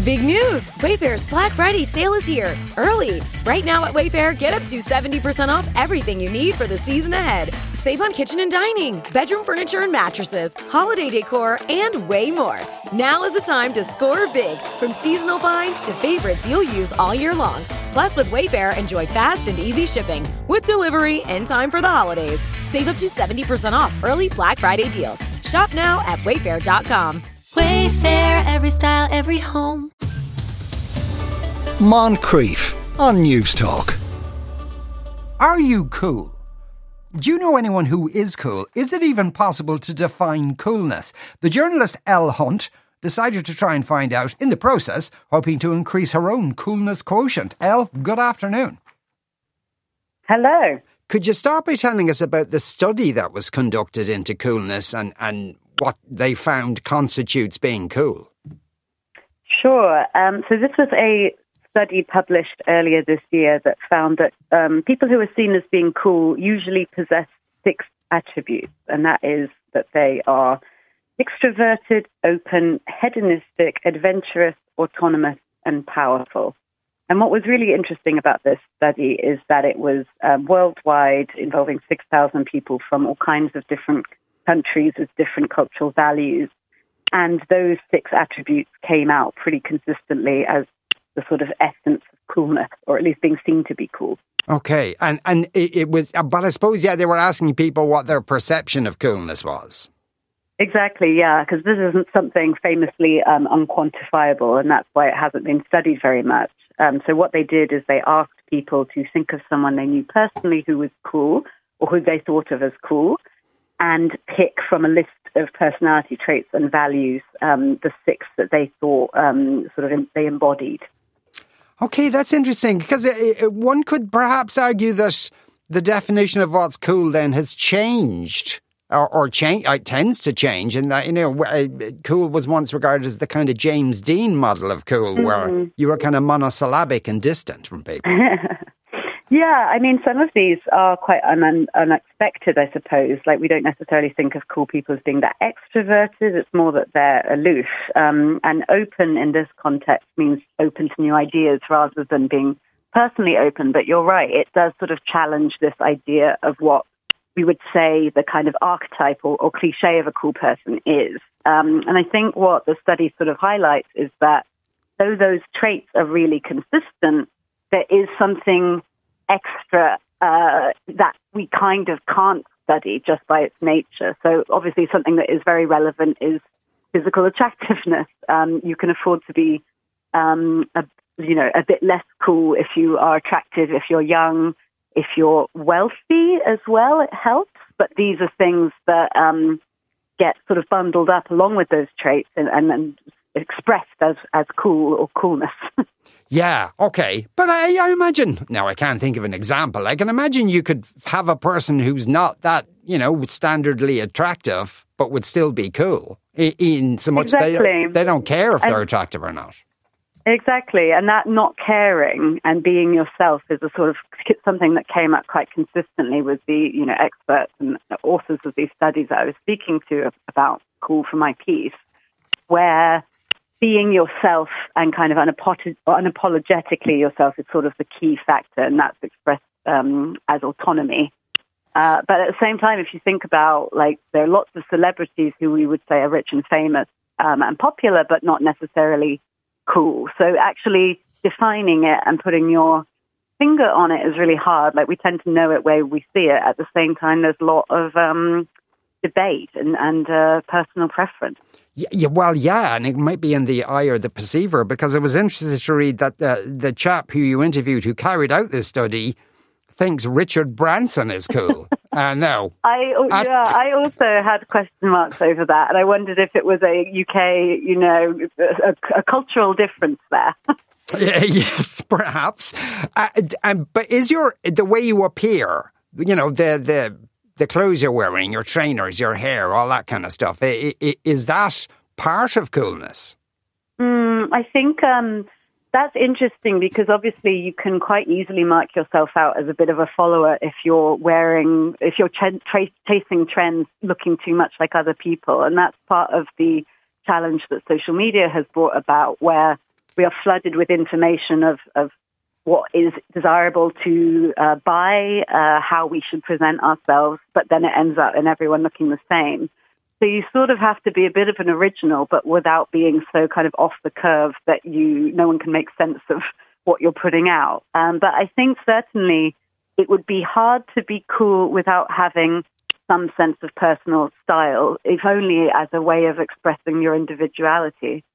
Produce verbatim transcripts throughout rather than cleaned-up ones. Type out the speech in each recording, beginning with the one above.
Big news! Wayfair's Black Friday sale is here, early. Right now at Wayfair, get up to seventy percent off everything you need for the season ahead. Save on kitchen and dining, bedroom furniture and mattresses, holiday decor, and way more. Now is the time to score big, from seasonal finds to favorites you'll use all year long. Plus, with Wayfair, enjoy fast and easy shipping with delivery in time for the holidays. Save up to seventy percent off early Black Friday deals. Shop now at wayfair dot com. Wayfair, every style, every home. Moncrief on News Talk. Are you cool? Do you know anyone who is cool? Is it even possible to define coolness? The journalist Elle Hunt decided to try and find out, in the process, hoping to increase her own coolness quotient. Elle, good afternoon. Hello. Could you start by telling us about the study that was conducted into coolness and, and what they found constitutes being cool? Sure. Um, so this was a study published earlier this year that found that um, people who are seen as being cool usually possess six attributes, and that is that they are extroverted, open, hedonistic, adventurous, autonomous, and powerful. And what was really interesting about this study is that it was um, worldwide, involving six thousand people from all kinds of different countries with different cultural values. And those six attributes came out pretty consistently as the sort of essence of coolness, or at least being seen to be cool. Okay. And, and it, it was, but I suppose, yeah, they were asking people what their perception of coolness was. Exactly, yeah, because this isn't something famously um, unquantifiable, and that's why it hasn't been studied very much. Um, so what they did is they asked people to think of someone they knew personally who was cool, or who they thought of as cool, and pick from a list of personality traits and values um, the six that they thought um, sort of they embodied. Okay, that's interesting, because it, it, one could perhaps argue that the definition of what's cool then has changed, or, or change, uh, tends to change, in that, you know, uh, cool was once regarded as the kind of James Dean model of cool, mm-hmm. where you were kind of monosyllabic and distant from people. Yeah, I mean, some of these are quite un- unexpected, I suppose. Like, we don't necessarily think of cool people as being that extroverted. It's more that they're aloof. Um, and open in this context means open to new ideas rather than being personally open. But you're right, it does sort of challenge this idea of what we would say the kind of archetype or, or cliche of a cool person is. Um, and I think what the study sort of highlights is that though those traits are really consistent, there is something extra uh, that we kind of can't study just by its nature. So obviously something that is very relevant is physical attractiveness. Um, you can afford to be, um, a, you know, a bit less cool if you are attractive, if you're young, if you're wealthy as well, it helps. But these are things that um, get sort of bundled up along with those traits and, and, and expressed as, as cool or coolness. Yeah, okay. But I, I imagine, now I can't think of an example, I can imagine you could have a person who's not that, you know, standardly attractive, but would still be cool, in, in so much exactly. they, don't, they don't care if and, they're attractive or not. Exactly, and that not caring and being yourself is a sort of something that came up quite consistently with the, you know, experts and authors of these studies that I was speaking to about cool for my piece, where being yourself and kind of unapolog- unapologetically yourself is sort of the key factor, and that's expressed um, as autonomy. Uh, but at the same time, if you think about, like, there are lots of celebrities who we would say are rich and famous um, and popular, but not necessarily cool. So actually defining it and putting your finger on it is really hard. Like, we tend to know it where we see it. At the same time, there's a lot of um, debate and, and uh, personal preference. Yeah, yeah, well, yeah, and it might be in the eye or the perceiver, because I was interested to read that the, the chap who you interviewed who carried out this study thinks Richard Branson is cool. uh, no. I, At- yeah, I also had question marks over that, and I wondered if it was a U K, you know, a, a cultural difference there. Yeah, yes, perhaps. Uh, and, but is your, the way you appear, you know, the the... the clothes you're wearing, your trainers, your hair, all that kind of stuff, I, I, is that part of coolness? Mm, I think um, that's interesting, because obviously you can quite easily mark yourself out as a bit of a follower if you're wearing, if you're ch- tra- chasing trends looking too much like other people. And that's part of the challenge that social media has brought about, where we are flooded with information of, of what is desirable to uh, buy, uh, how we should present ourselves, but then it ends up in everyone looking the same. So you sort of have to be a bit of an original, but without being so kind of off the curve that you no one can make sense of what you're putting out. Um, but I think certainly it would be hard to be cool without having some sense of personal style, if only as a way of expressing your individuality.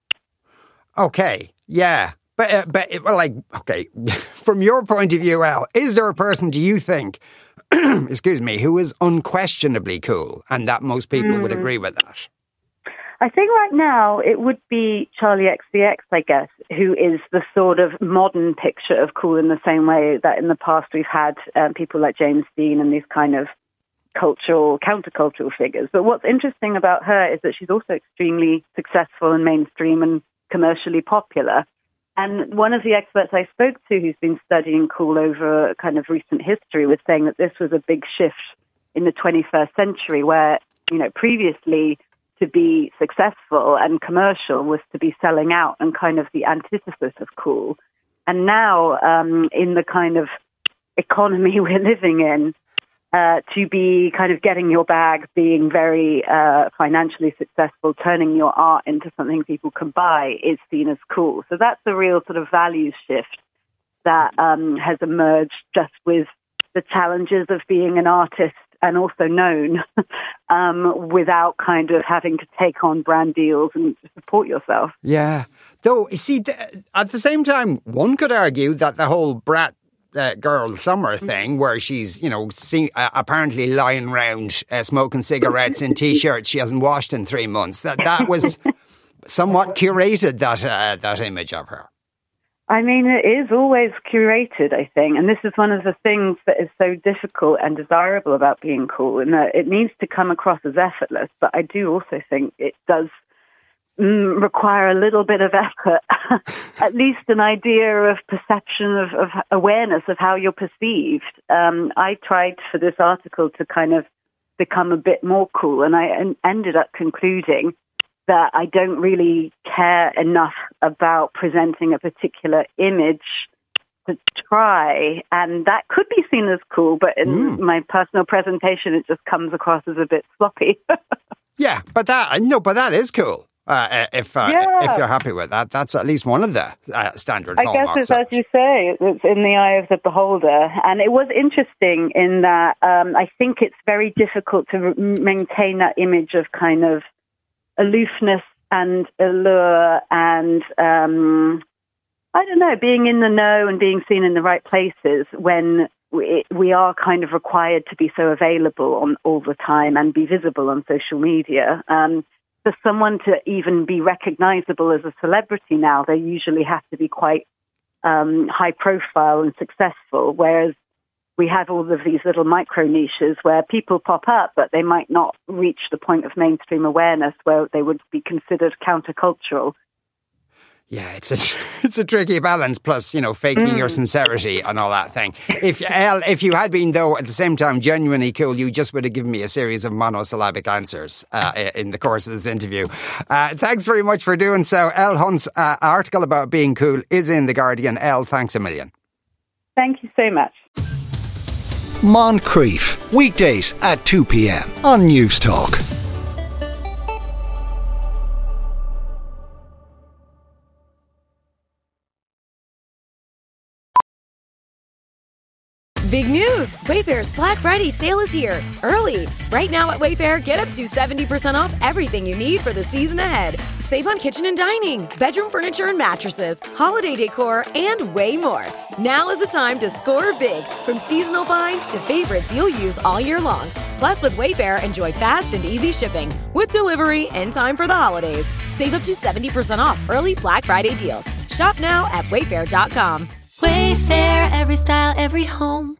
Okay, yeah. But, uh, but well, like, okay, from your point of view, Al, is there a person, do you think, excuse me, who is unquestionably cool, and that most people mm. would agree with that? I think right now it would be Charli X C X, I guess, who is the sort of modern picture of cool in the same way that in the past we've had um, people like James Dean and these kind of cultural, countercultural figures. But what's interesting about her is that she's also extremely successful and mainstream and commercially popular. And one of the experts I spoke to who's been studying cool over kind of recent history was saying that this was a big shift in the twenty-first century where, you know, previously to be successful and commercial was to be selling out and kind of the antithesis of cool. And now um, in the kind of economy we're living in, Uh, to be kind of getting your bag, being very uh, financially successful, turning your art into something people can buy is seen as cool. So that's a real sort of values shift that um, has emerged just with the challenges of being an artist and also known um, without kind of having to take on brand deals and support yourself. Yeah. Though, you see, th- at the same time, one could argue that the whole brat Uh, girl summer thing where she's, you know, see, uh, apparently lying around uh, smoking cigarettes in T-shirts she hasn't washed in three months. That that was somewhat curated, that uh, that image of her. I mean, it is always curated, I think. And this is one of the things that is so difficult and desirable about being cool, and that it needs to come across as effortless. But I do also think it does Mm, require a little bit of effort, at least an idea of perception, of, of awareness of how you're perceived. Um, I tried for this article to kind of become a bit more cool, and I en- ended up concluding that I don't really care enough about presenting a particular image to try, and that could be seen as cool, but in mm. my personal presentation it just comes across as a bit sloppy. Yeah, but that, no, but that is cool. Uh, if uh, yeah. if you're happy with that, that's at least one of the uh, standard I hallmarks. guess it's, as you say, it's in the eye of the beholder. And it was interesting in that um, I think it's very difficult to re- maintain that image of kind of aloofness and allure and, um, I don't know, being in the know and being seen in the right places when we, we are kind of required to be so available on all the time and be visible on social media. Um For someone to even be recognizable as a celebrity now, they usually have to be quite um, high profile and successful, whereas we have all of these little micro niches where people pop up, but they might not reach the point of mainstream awareness where they would be considered countercultural. Yeah, it's a it's a tricky balance. Plus, you know, faking mm. your sincerity and all that thing. If El, if you had been, though, at the same time genuinely cool, you just would have given me a series of monosyllabic answers uh, in the course of this interview. Uh, thanks very much for doing so. Elle Hunt's uh, article about being cool is in The Guardian. Elle, thanks a million. Thank you so much. Moncrief, weekdays at two p.m. on News Talk. Big news! Wayfair's Black Friday sale is here, early. Right now at Wayfair, get up to seventy percent off everything you need for the season ahead. Save on kitchen and dining, bedroom furniture and mattresses, holiday decor, and way more. Now is the time to score big, from seasonal finds to favorites you'll use all year long. Plus, with Wayfair, enjoy fast and easy shipping, with delivery in time for the holidays. Save up to seventy percent off early Black Friday deals. Shop now at wayfair dot com. Wayfair, every style, every home.